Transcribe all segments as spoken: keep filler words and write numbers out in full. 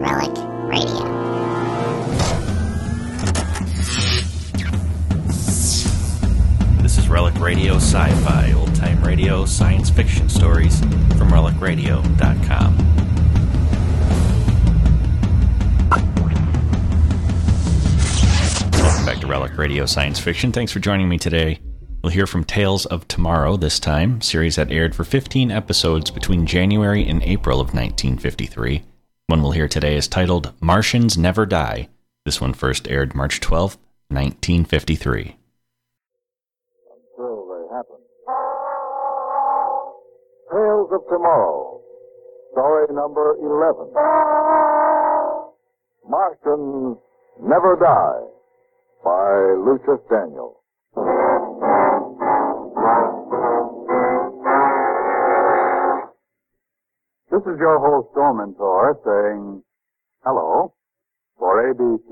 Relic Radio. This is Relic Radio Sci-Fi, old-time radio, science fiction stories from relic radio dot com. Welcome back to Relic Radio Science Fiction. Thanks for joining me today. We'll hear from Tales of Tomorrow this time, series that aired for fifteen episodes between January and April of nineteen fifty-three. One we'll hear today is titled Martians Never Die. This one first aired March twelfth, nineteen fifty-three. Until they happen. Tales of Tomorrow, story number eleven. Martians Never Die, by Lucius Daniel. This is your host, Dormentor, saying hello for A B C.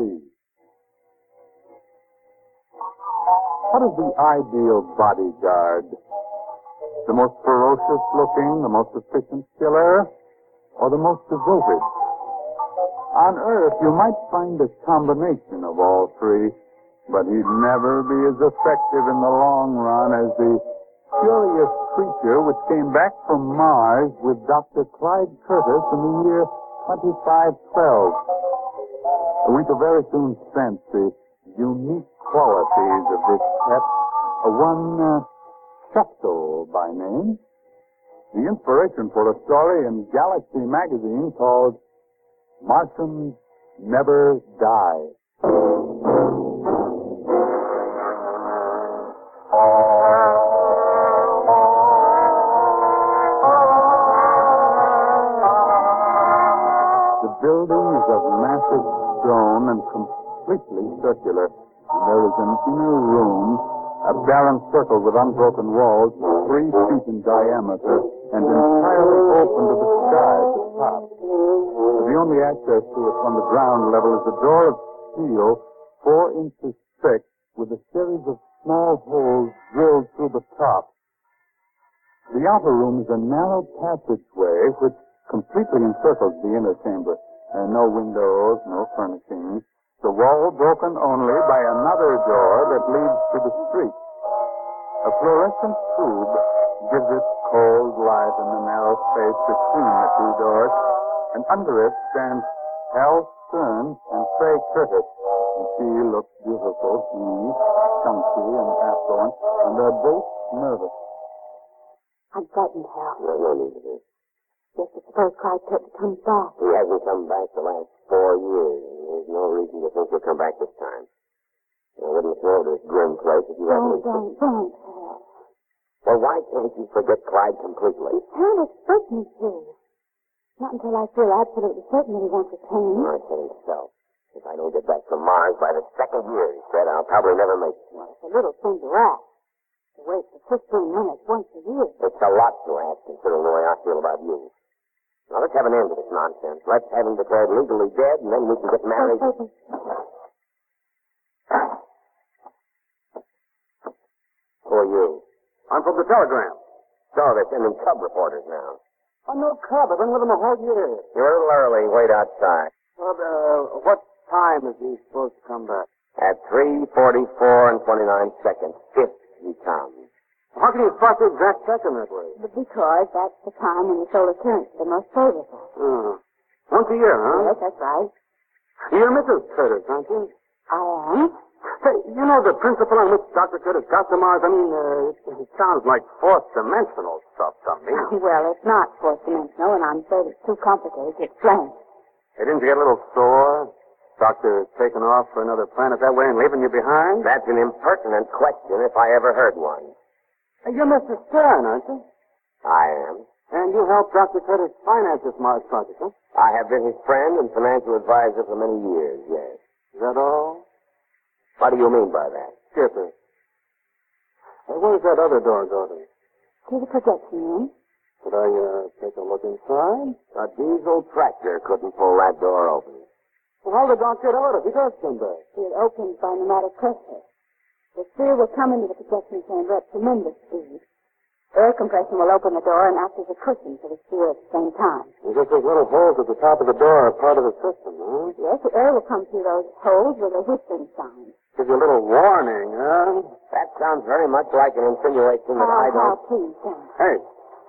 What is the ideal bodyguard? The most ferocious looking, the most efficient killer, or the most devoted? On Earth, you might find a combination of all three, but he'd never be as effective in the long run as the curious creature which came back from Mars with Doctor Clyde Curtis in the year twenty-five twelve. We shall very soon sense the unique qualities of this pet, one uh, Chepto by name. The inspiration for a story in Galaxy magazine called Martians Never Die. The building is of massive stone and completely circular. There is an inner room, a barren circle with unbroken walls, three feet in diameter, and entirely open to the sky at the top. The only access to it from the ground level is a door of steel, four inches thick, with a series of small holes drilled through the top. The outer room is a narrow passageway which completely encircles the inner chamber. There are no windows, no furnishings. The wall broken only by another door that leads to the street. A fluorescent tube gives it cold light in the narrow space between the two doors, and under it stand Hal Stern and Faye Curtis. And she looks beautiful, he, chunky and affluent, and they're both nervous. I'm frightened, Hal. No, no need to be. Just to suppose Clyde Curtis comes back. He hasn't come back the last four years. There's no reason to think he'll come back this time. I wouldn't throw this grim place if you Oh, hadn't... don't, don't, Hal. Well, why can't you forget Clyde completely? You can't expect me to. Not until I feel absolutely certain that he won't return. I say so. If I don't get back from Mars by the second year, he said, I'll probably never make it. Well, it's a little thing to ask. To wait for fifteen minutes once a year. It's a lot to ask, considering the way I feel about you. Now, let's have an end to this nonsense. Let's have him declared legally dead, and then we can get married. Oh, oh, Who are you? I'm from the Telegram. So, they're sending cub reporters now. I'm no cub. I've been with them a whole year. You're a little early. Wait outside. Well, uh, what time is he supposed to come back? At three forty-four and twenty-nine seconds, if he comes. How can you spot the exact second that way? Because that's the time when the solar currents are the most favorable. Uh, once a year, huh? Yes, that's right. You're Missus Curtis, aren't you? I am. Say, you know the principle on which Doctor Curtis got to Mars? I mean, uh, it, it sounds like fourth-dimensional stuff to me. Well, it's not fourth-dimensional, and I'm afraid it's too complicated to explain. Hey, didn't you get a little sore? Doctor taking off for another planet that way and leaving you behind? That's an impertinent question if I ever heard one. Hey, you're Mister Stern, aren't you? I am. And you helped Doctor Curtis finance this Mars project, huh? I have been his friend and financial advisor for many years, yes. Is that all? What do you mean by that? Skipper. Hey, where's that other door go to? To the projection room. Could I, uh, take a look inside? A diesel tractor couldn't pull that door open. Well, how did Doc get out if he does come back? It opens by pneumatic pressure. The sphere will come into the projection chamber at tremendous speed. Air compression will open the door and act as a cushion for the sphere at the same time. You guess those little holes at the top of the door are part of the system, huh? Yes, the air will come through those holes with a whistling sound. Give you a little warning, huh? That sounds very much like an insinuation that How, I how, don't... please, then. Hey.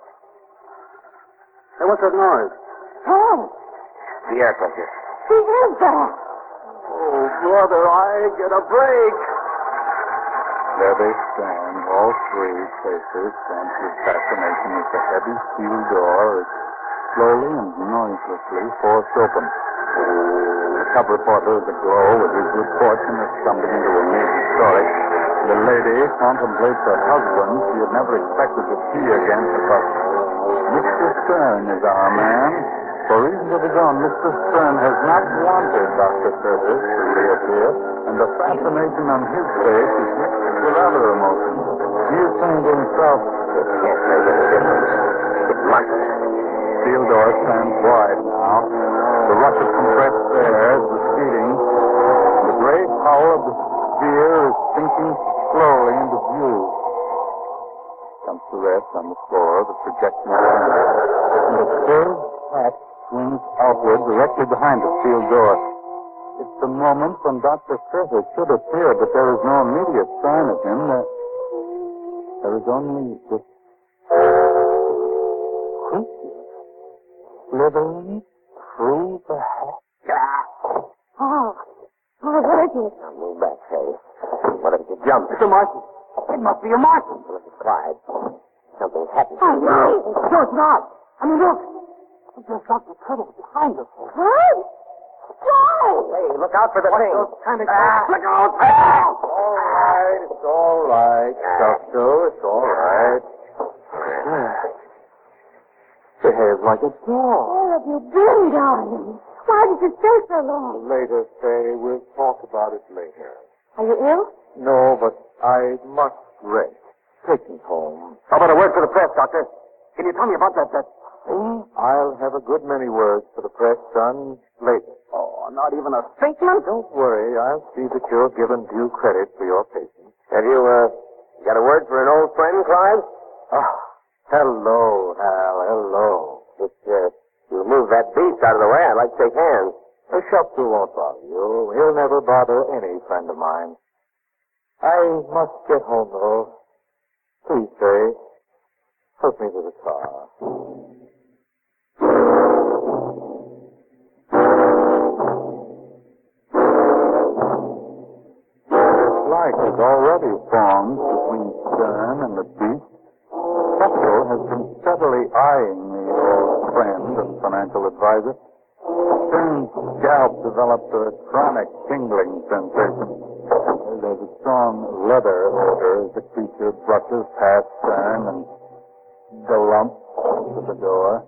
Hey, what's that noise? Oh, The air pressure. he is back. Oh, brother, I get a break. There they stand, all three faces, and with fascination as the heavy steel door is slowly and noiselessly forced open. The cub reporter is aglow with his good fortune of stumbling into a major story. The lady contemplates her husband she had never expected to see again, but Mister Stern is our man. For reasons of his own, Mister Stern has not wanted Doctor Curtis to reappear, and the fascination on his face is mixed with other emotions. He is saying to himself, It can't make any difference. It must. steel door stands wide now. The rush of compressed air is receding. The gray hull of the sphere is sinking slowly into view. Comes to rest on the floor of the projection center. And the curved hat swings outward directly behind the steel door. It's the moment when Doctor Curtis should appear, but there is no immediate sign of him. There, there is only this creature slithering through the hat. Oh, oh, what is it? Now move back, Harry. What if it's a jump? It's a Martian. It must be a Martian. Look at Clyde. Something's happened. Oh, no. No, it's not. I mean, look. There's Doctor Curtis behind us. What? Why? Hey, look out for the thing. Kind of Ah. Look out. Ah. All right, it's all right, Doctor. It's all right. Behaves like a dog. Where have you been, darling? Why did you stay so long? Later, Faye. We'll talk about it later. Are you ill? No, but I must rest. Take me home. How about a word for the press, Doctor? Can you tell me about that, that thing? I'll have a good many words for the press, son, later. Oh, not even a statement? Don't worry. I'll see that you're given due credit for your patience. Have you, uh, got a word for an old friend, Clyde? Ah, hello, Hal. Hello. If, uh, you move that beast out of the way, I'd like to shake hands. The Shopper won't bother you. He'll never bother any friend of mine. I must get home, though. Please, Faye. Help me to the car. Light has already formed between Stern and the beast. Hector has been steadily eyeing the old friend and financial advisor. Stern's scalp developed a chronic tingling sensation. There's a strong leather odor as the creature brushes past Stern and galumps to the door.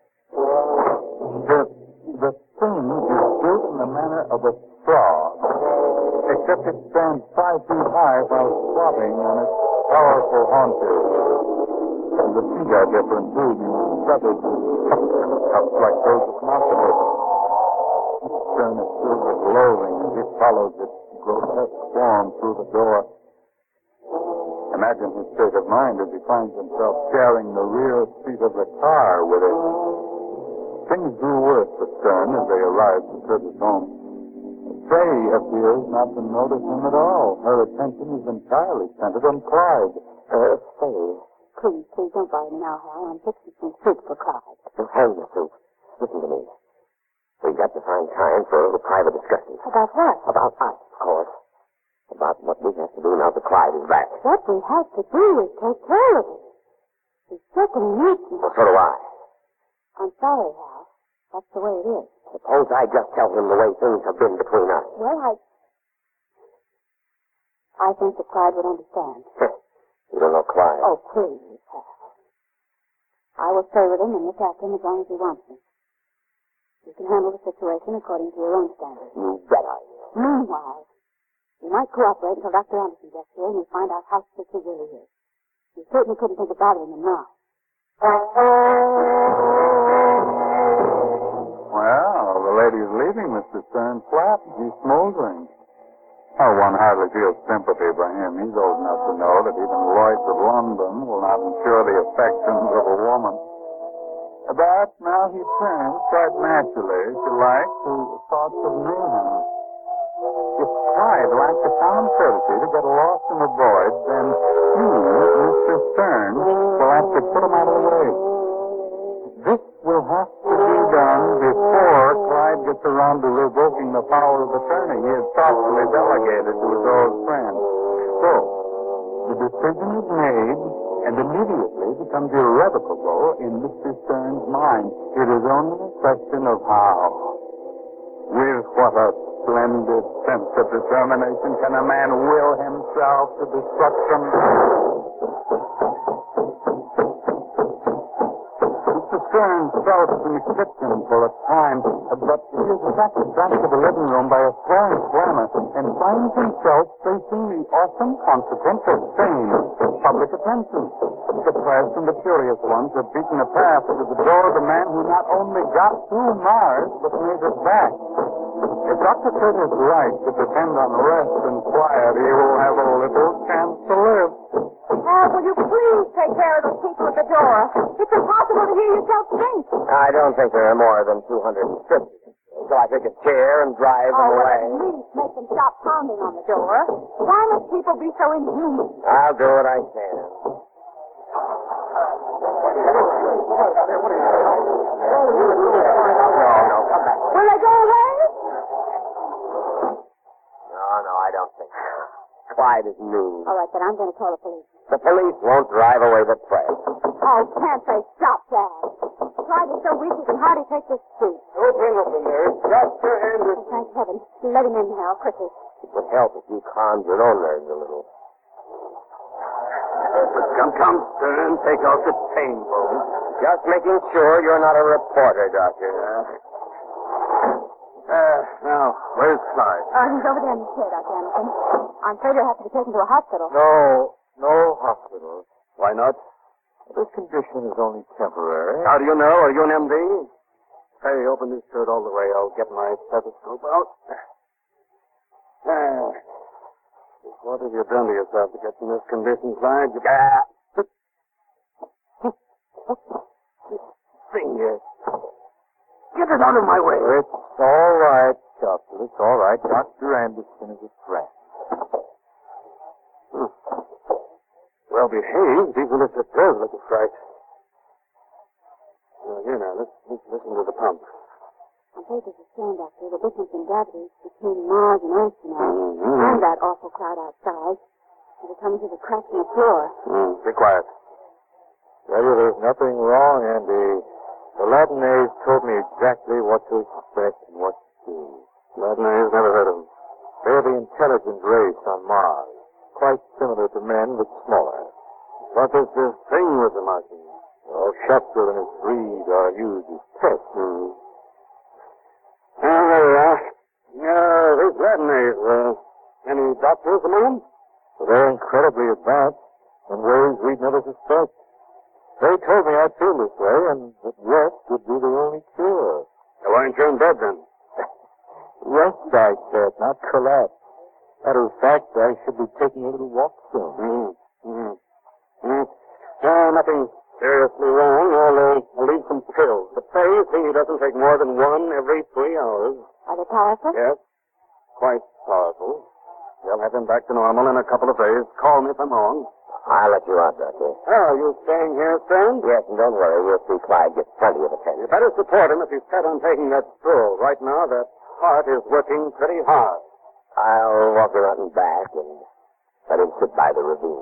The, the thing is built in the manner of a frog, except it stands five feet high while squatting on its powerful haunches. And the feet are different, too. Feathers with cups like those of an octopus. Stern is filled with loathing as he follows its grotesque form through the door. Imagine his state of mind as he finds himself sharing the rear seat of the car with it. Things grew worse for Stern as they arrived at Curtis' home. Faye appears not to notice him at all. Her attention is entirely centered on Clyde. Uh, Faye. Please, please don't bother me now, Hal. I'm fixing some soup for Clyde. Don't hang the soup. Listen to me. We've got to find time for a little private discussion. About what? About us, of course. About what we have to do now that Clyde is back. What we have to do is take care of it. He's sick and needs me. Well, so do I. I'm sorry, Hal. That's the way it is. Suppose I just tell him the way things have been between us. Well, I... I think that Clyde would understand. You don't know Clyde. Oh, please, Hal. I will stay with him and look after him as long as he wants me. You can handle the situation according to your own standards. You bet I will. Meanwhile, you might cooperate until Doctor Anderson gets here and we find out how sick he really is. You certainly couldn't think of bothering him now. Well, the lady's leaving Mister Stern's flat. He's smoldering. Oh, one hardly feels sympathy for him. He's old enough to know that even Lloyds of London will not ensure the affections of a woman. But now he turns quite naturally, if you like, to thoughts of mayhem. If Clyde lacked the common courtesy to get lost in the void, then he, Mister Stern, will have to put him out of the way. This will have to be done before Clyde gets around to revoking the power of attorney he has thoughtfully delegated to his old friend. So, the decision is made and immediately becomes irrevocable in Mister Stern's mind. It is only a question of how. With what a splendid sense of determination can a man will himself to destruction. Mister Stern felt an exception for a time, but he is attracted back to the living room by a swelling clamor and finds himself facing the awesome consequence of fame, public attention. The press and the curious ones have beaten a path to the door of the man who not only got through Mars, but made it back. If Doctor Curtis is right to depend on rest and quiet, he will have a little chance to live. Al, will you please take care of those people at the door? It's impossible to hear yourself think. I don't think there are more than two hundred fifty. So I take a chair and drive them Oh, well, away. at least make them stop pounding on the door. Why must people be so inhuman? I'll do what I can. Will they go away? No, no, I don't think so. Clyde is new. All right, then I'm going to call the police. The police won't drive away the press. Oh, can't they stop that? Clyde is so weak he can hardly take this street. Don't bring up the nerves. Doctor Anderson. Oh, thank heaven. Let him in now, quickly. It would help if you calmed your own nerves a little. Come, come, Stern. Take out the pain bone. Just making sure you're not a reporter, Doctor. Uh, now, where's Clyde? Uh, he's over there in the chair, Doctor Anderson. I'm afraid he'll have to be taken to a hospital. No, no hospital. Why not? This condition is only temporary. How do you know? Are you an M D? Hey, open this shirt all the way. I'll get my stethoscope out. Ah. What have you done to yourself to get in this condition, Clyde? You got... Thing here. Get it out of my way. It's all right, Doctor. It's all right. Doctor Anderson is a friend. Hmm. Well behaved, even if it does look a fright. Now, here now, let's, let's listen to the pump. I'm afraid there's a strain, Doctor. The difference in gravity between Mars and Earth, you know, Mm-hmm. and that awful cloud outside. It'll come into the cracks in the floor. Mm, be quiet. Tell you, there's nothing wrong, Andy. The Latinase told me exactly what to expect and what to do. Latinase, never heard of him. They're the intelligent race on Mars. Quite similar to men, but smaller. What is this thing with the Martians? Well, Shepard and his breed are used as pests. Hmm. Oh, there we are. Yeah, this Latinase, uh, any doctors among them? They're incredibly advanced in ways we'd never suspect. They told me I'd feel this way, and that rest would be the only cure. Why aren't you in bed, then? Rest, I said, not collapse. Matter of fact, I should be taking a little walk soon. Mm-hmm. Mm-hmm. Mm-hmm. Uh, nothing seriously wrong, although I'll leave some pills. But say you think he doesn't take more than one every three hours. Are they powerful? Yes. Quite powerful. They'll have him back to normal in a couple of days. Call me if I'm wrong. I'll let you out, Doctor. Oh, you staying here, Stern? Yes, and don't worry. We'll see Clyde get plenty of attention. You better support him if he's set on taking that stroll. Right now, that heart is working pretty hard. I'll walk him out and back and let him sit by the ravine.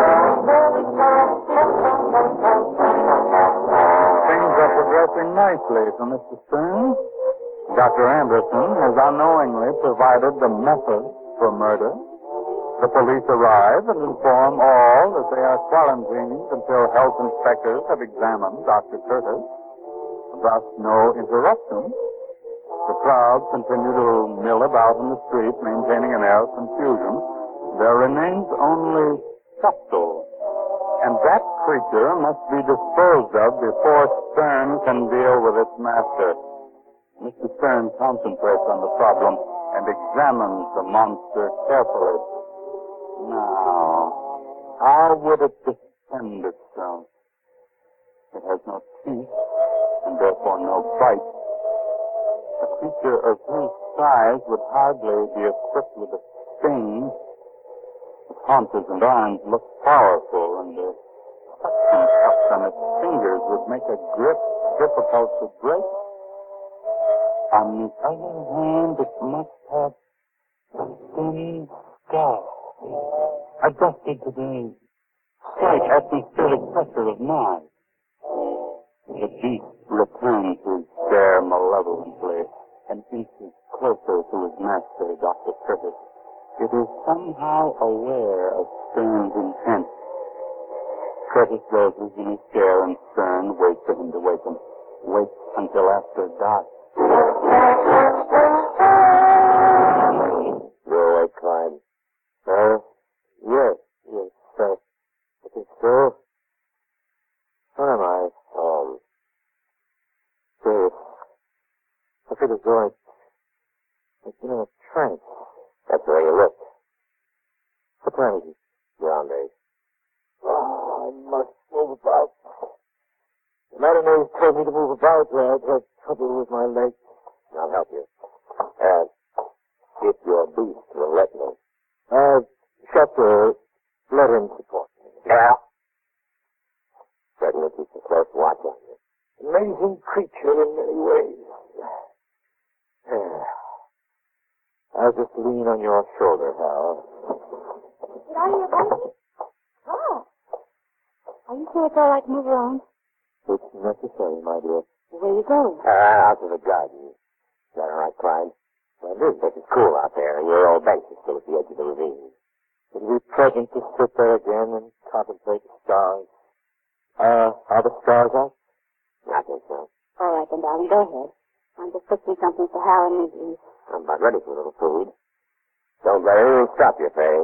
Things are progressing nicely for Mister Stern. Doctor Anderson has unknowingly provided the method for murder. The police arrive and inform all that they are quarantined until health inspectors have examined Doctor Curtis. Thus, no interruption. The crowd continue to mill about in the street, maintaining an air of confusion. There remains only Shepard, and that creature must be disposed of before Stern can deal with its master. Mister Stern concentrates on the problem and examines the monster carefully. Now, how would it defend itself? It has no teeth, and therefore no bite. A creature of whose size would hardly be equipped with a sting. Its haunches and arms look powerful, and the suction cups on its fingers would make a grip difficult to break. On the other hand, it must have a thin skull, adjusted to the slight atmospheric pressure of Mars. The beast returns his stare malevolently and inches closer to his master, Doctor Curtis. It is somehow aware of Stern's intent. Curtis dozes in his chair, and Stern waits for him to waken. Waits until after dark. You're awake, Clyde. Uh, yes, yes, sir. I think so. What am I? Um, serious. I feel as though I've been in a trance. That's the way you look. What time is it? Your Andre. Oh, I must move about. The matinee told me to move about, or I'd have trouble with my legs. I'll help you. Uh, if your beast will let me. Uh, Chapter, let him support me. Yeah. Certainly keeps a close watch on you. Amazing creature in many ways. I'll just lean on your shoulder, Hal. Get out of your blanket. Oh. Are you sure it's all right to move around? It's necessary, my dear. Where are you going? Uh, out to the garden. Is that all right, Clyde? Well, it is, but it's cool out there, and your old bench is still at the edge of the ravine. It'll be pleasant to sit there again and contemplate the stars. Uh, are the stars out? I think so. All right, then, darling, go ahead. I'm just fixing something for Hal and me to eat. I'm about ready for a little food. Don't let anything stop you, Fay.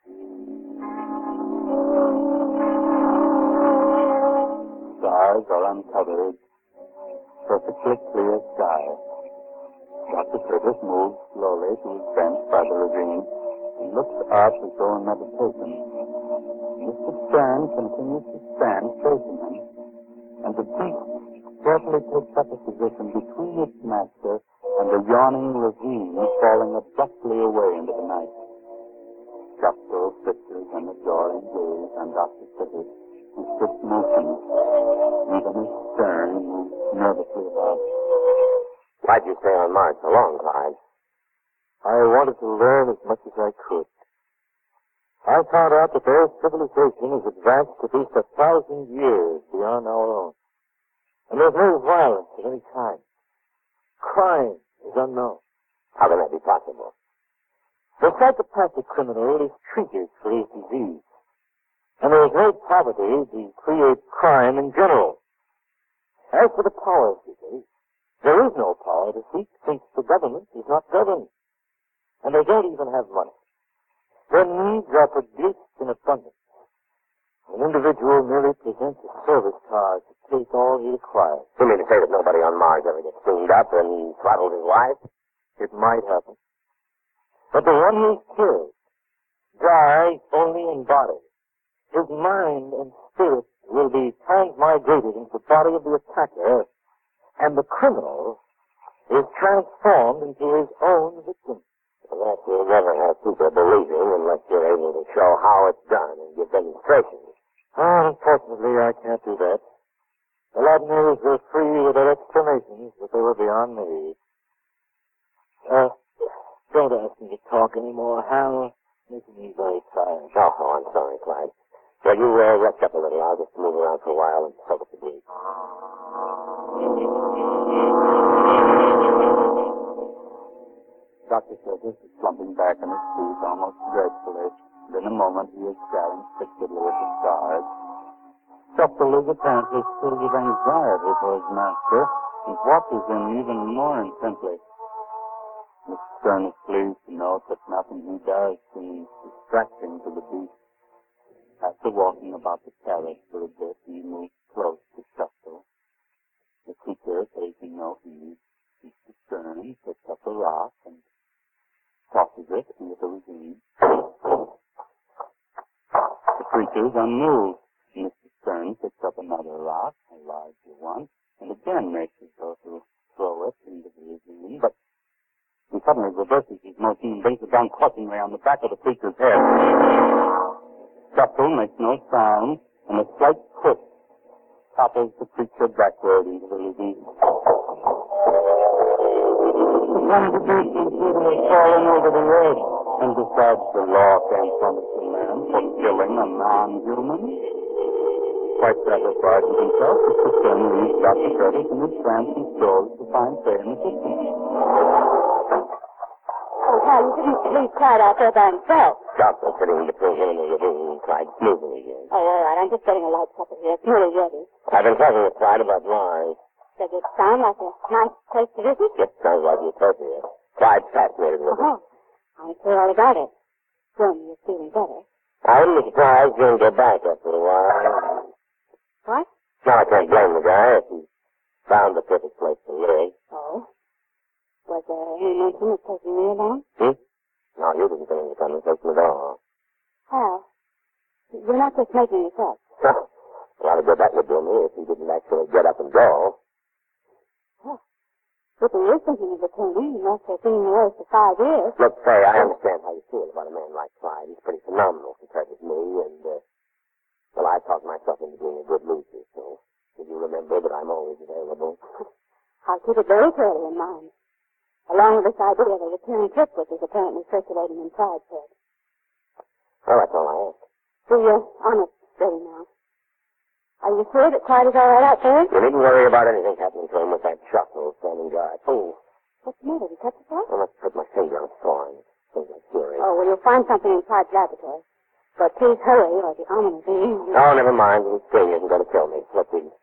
Stars are uncovered. Perfectly clear sky. Doctor Curtis moves slowly to his bench by the ravine and looks up as though in meditation. Mister Stern continues to stand facing him, and the beast carefully takes up a position between its master and the yawning ravine falling abruptly away into the night. Gusto fixes an adoring gaze on Doctor Curtis, who sits motionless. Even his Stern moves nervously about. Why'd you stay on Mars so long, Clyde? I wanted to learn as much as I could. I found out that their civilization is advanced at least a thousand years beyond our own. And there's no violence of any kind. Crime is unknown. How can that be possible? The psychopathic criminal is treated for his disease. And there is no poverty to create crime in general. As for the power seekers, there is no power to seek since the government is not governed. And they don't even have money. Their needs are produced in abundance. An individual merely presents a service card to take all he requires. You mean to say that nobody on Mars ever gets cleaned up and throttled his wife? It might happen. But the one who is killed dies only in body. His mind and spirit will be transmigrated into the body of the attacker, and the criminal is transformed into his own victim. Well, that you'll never have people believing unless you're able to show how it's done and give demonstrations. Oh, unfortunately, I can't do that. The Latiners were free with their explanations, but they were beyond me. Uh, don't ask me to talk anymore, Hal. It's making me very tired. Oh, oh, I'm sorry, Clyde. Well, you uh, rest up a little. I'll just move around for a while and soak up the breeze. Doctor Curtis is slumping back in his seat almost gracefully, and in a moment he is staring fixedly at the stars. Shuffle is apparently filled with anxiety for his master, and watches him even more intently. Miss Stern is pleased to note that nothing he does seems distracting to the beast. After walking about the terrace for a bit, he moves close to Shuffle. The creature, taking no heed, Mister Stern picks up a rock and crosses it into the ravine. The creature's unmoved. Mister Stern picks up another rock, a larger one, and again makes as though to throw it into the ravine, but he suddenly reverses his motion and brings it down clutchingly on the back of the creature's head. Shuffle makes no sound, and a slight twist topples the creature backward into the ravine. The one the beast has fallen over the edge, and besides the law can't punish a man for killing a non-human. Quite satisfied with himself, Mister Stern leaves Doctor Curtis and his friends and stores to find Fay in the kitchen. Oh, Hal, you didn't leave Clyde out there by himself. Doctor sitting between him and the ravine and Clyde snoozing again. Oh, all right. I'm just getting a light supper here. It's nearly ready. I've been talking with Clyde about Mars. Does it sound like a nice place to visit? It sounds like utopia. Clyde's fascinated with it. Oh, I'm sure all about it. Jim, you're feeling better. I wouldn't be surprised Jim go back after a while. What? Now, I can't blame the guy if he found the perfect place to live. Oh? Was there any mention of taking me along? Hmm? No, you didn't get into the conversation at all. Hal, you're not just making this up. A lot of good that would do me if he didn't actually get up and go. Oh. But he is thinking of returning unless they've been away for five years. Look, Fay, I understand how you feel about a man like Clyde. He's pretty phenomenal compared with me, and, uh, well, I talked myself into being a good loser, so did you remember that I'm always available? I'll keep it very clearly in mind. Along with this idea of a return trip, which is apparently circulating in Clyde's head. Well, that's all I ask. So you're honest, ready now. Are you sure that Clyde is all right out there? You needn't worry about anything happening to him with that shuffle standing guard. Oh, What's the matter? Did you cut yourself? I must put my finger on a thorn. Things like fury. Oh, well, you'll find something in Clyde's laboratory. But please hurry, or the ominous will. Oh, never mind. The sting isn't going to kill me. Let's see.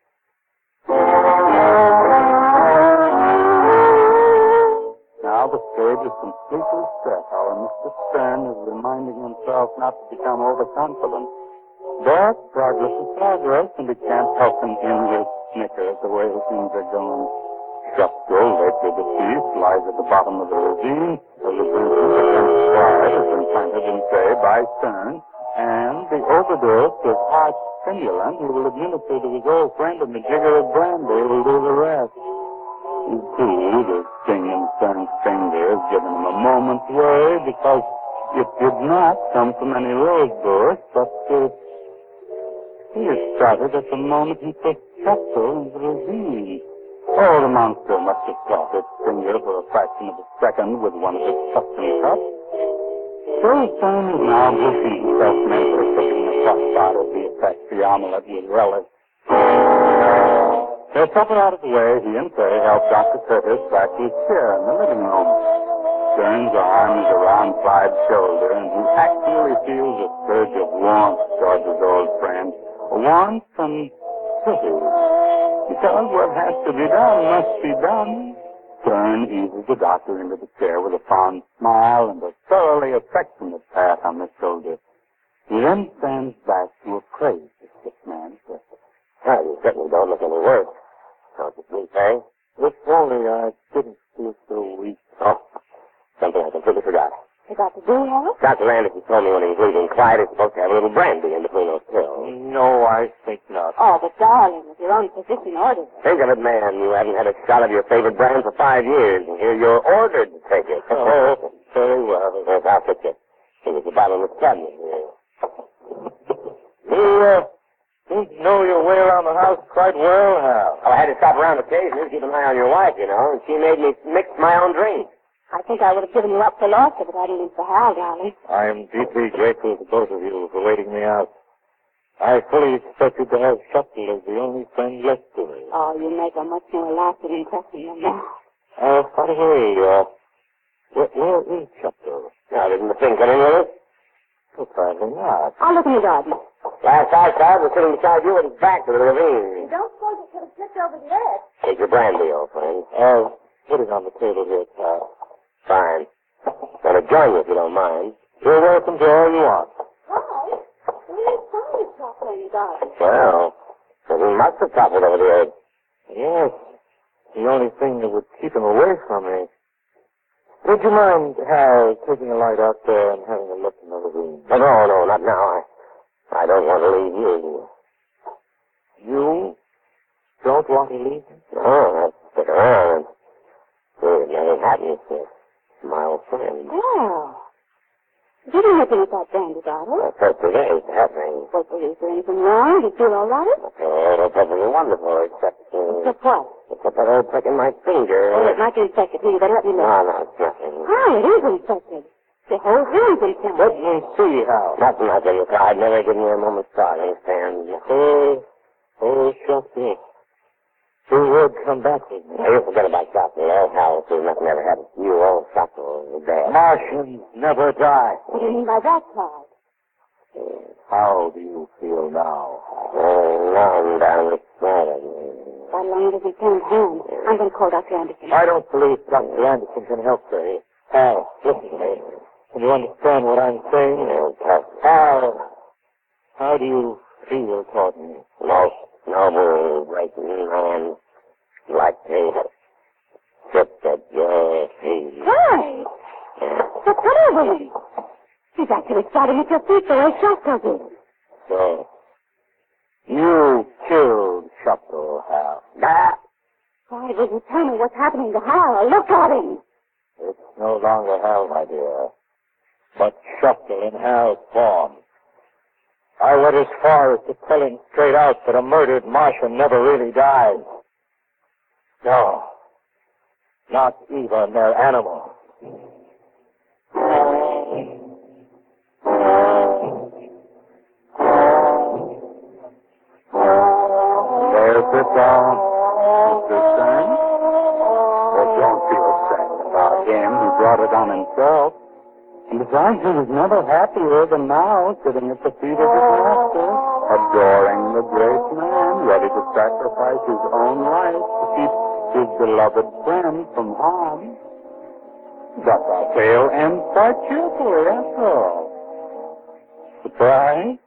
Now the stage is completely set. Our Mister Stern is reminding himself not to become overconfident. But progress is progress, and he can't help an inward snicker at the way things are going. Shuffle, lately deceased, lies at the bottom of the ravine. The reversion against Clyde has been planted in Fay by Stern, and the overdose of hot stimulant he will administer to his old friend in the jigger of brandy will do the rest. And too, the sting in Stern's finger has given him a moment's worry because it did not come from any rose bush, but uh, he had started at the moment he put Shuffle in the ravine. Oh, the monster must have caught its finger for a fraction of a second with one of its suction cups. So Stern is now brushing himself mentally, cooking a soft part of the attack-free omelette with relish. They're proper out of the way. He and Fay help Doctor Curtis back to his chair in the living room. Stern's arms around Clyde's shoulder, and he actually feels a surge of warmth towards his old friend. Warmth and pity. Because what has to be done must be done. Stern eases the doctor into the chair with a fond smile and a thoroughly affectionate pat on the shoulder. He then stands back to appraise the sick man's effort. Well, you certainly don't look any worse. Don't you think, Fay? If only I didn't feel so weak. Oh, something I completely forgot. You got to do, Hal? Doctor Anderson told me when he was leaving, Clyde is supposed to have a little brandy in between those pills. No, I think not. Oh, but darling, if your own physician ordered it. Think of it, man. You haven't had a shot of your favorite brand for five years, and here you're ordered to take it. Oh, very well. Yes, I'll fix it. Think it's a bottle of cabinet here. You, uh, seem to know your way around the house quite well, Hal. Oh, I had to stop around occasionally, keep an eye on your wife, you know, and she made me mix my own drink. I think I would have given you up for lost if it hadn't been for Hal, darling. I am deeply grateful to both of you for waiting me out. I fully expected to have Shuffle as the only friend left to me. Oh, you make a much more lasting impression than that. Uh, by the way, uh, where, where is Shuffle? Now, didn't the thing come in with us? Apparently not. I'll look in the garden. Last I saw it was sitting beside you with his back to the ravine. Don't suppose it could have slipped over the edge. Take your brandy, old friend. Uh, put it on the table here, Hal. Fine. Gonna join you if you don't mind. You're welcome to all you want. Why? We ain't found it properly in the garden. Well, then he must have toppled over the edge. Yes. The only thing that would keep him away from me. Would you mind, Hal, taking a light out there and having a look in the room? No, no, not now. I, I don't want to leave you. You don't want to leave me? No, I'll stick around. See if anything happens to my old friend. Well, you didn't have anything with that brandy bottle. Well, first it is happening. But is there anything wrong? Did you feel all right? Oh, it's perfectly wonderful, except... Uh, Except what? except that old prick in my finger. Oh, it might be infected. Here, you better let me No, know. no, it's nothing. Oh, it is infected. The whole room's infected. Let me see, Hal. Nothing, I tell you, I'd never given you a moment's thought, understand? Oh, oh, Shasta. Who would come back with me? Now, you forget about Shasta, old Hal, so nothing ever happens to you. Old Shasta is dead. Martians never die. What do you mean by that, Clyde? How do you feel now, Hal? Oh, now I'm down the side of me. That long as he turned hand. I'm going to call Doctor Anderson. I don't believe Doctor Anderson can help her. Hal, listen to me. Can you understand what I'm saying? Oh, tough. Hal, how do you feel toward me? Most noble, breaking man, like to sit at your feet. Clyde! What's the matter with him? He's actually starting at your feet the way Shasta did. So, you killed Shasta, Hal. Ah! Why didn't you tell me what's happening to Hal? Look at him. It's no longer Hal, my dear, but Shasta in Hal's form. I went as far as to tell him straight out that a murdered Martian never really dies. No, not even their animal. There's it all, Mister Stern. But don't feel sad about him. He brought it on himself. And besides, he was never happier than now, sitting at the feet of his master, adoring the great man, ready to sacrifice his own life to keep his beloved friend from harm. But the tale ends quite cheerfully, after all. Surprise?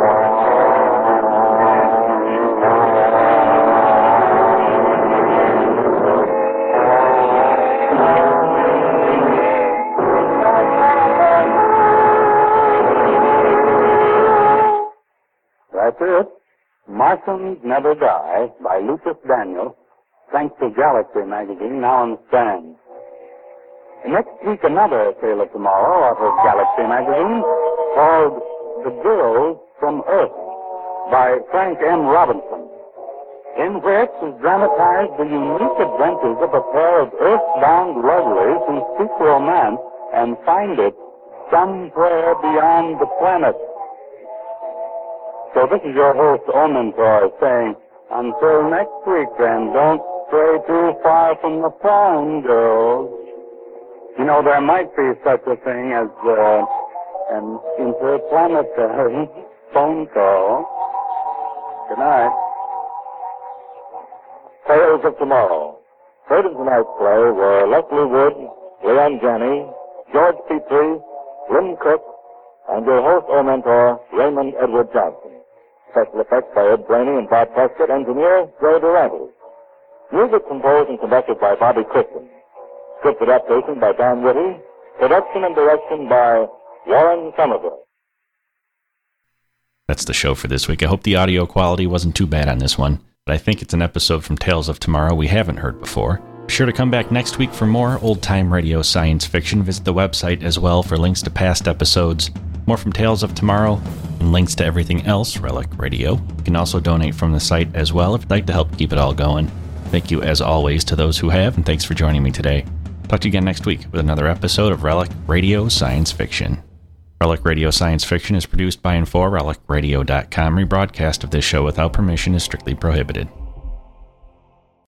That's it. Martians Never Die by Lucas Daniel, thanks to Galaxy magazine, now on the stand. Next week, another Tale of Tomorrow out of Galaxy magazine called The Girls from Earth by Frank M. Robinson, in which is dramatized the unique adventures of a pair of earthbound lovelies who seek romance and find it somewhere beyond the planet. So this is your host, Omentor, saying, until next week, then, don't stray too far from the phone, girls. You know, there might be such a thing as uh, an interplanetary phone call. Good night. Tales of Tomorrow. Heard in tonight's play were Leslie Wood, Leon Janney, George Petrie, Lynn Cook, and your host or mentor, Raymond Edward Johnson. Special effects by Ed Blaney and Bob Prescott, engineer Joe Durante. Music composed and conducted by Bobby Christian. Script adaptation by Don Whitty. Production and direction by Warren Somerville. That's the show for this week. I hope the audio quality wasn't too bad on this one, but I think it's an episode from Tales of Tomorrow we haven't heard before. Be sure to come back next week for more old-time radio science fiction. Visit the website as well for links to past episodes, more from Tales of Tomorrow, and links to everything else Relic Radio. You can also donate from the site as well if you'd like to help keep it all going. Thank you, as always, to those who have, and thanks for joining me today. Talk to you again next week with another episode of Relic Radio Science Fiction. Relic Radio Science Fiction is produced by and for Relic Radio dot com. Rebroadcast of this show without permission is strictly prohibited.